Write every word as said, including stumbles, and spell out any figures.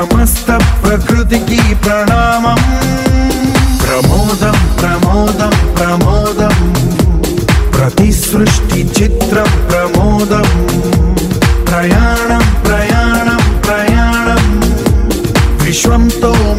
సమస్త ప్రకృతికి ప్రణామం. ప్రమోదం ప్రమోదం ప్రమోదం ప్రతి సృష్టి చిత్రం ప్రమోదం. ప్రయాణం ప్రయాణం ప్రయాణం విశ్వంతో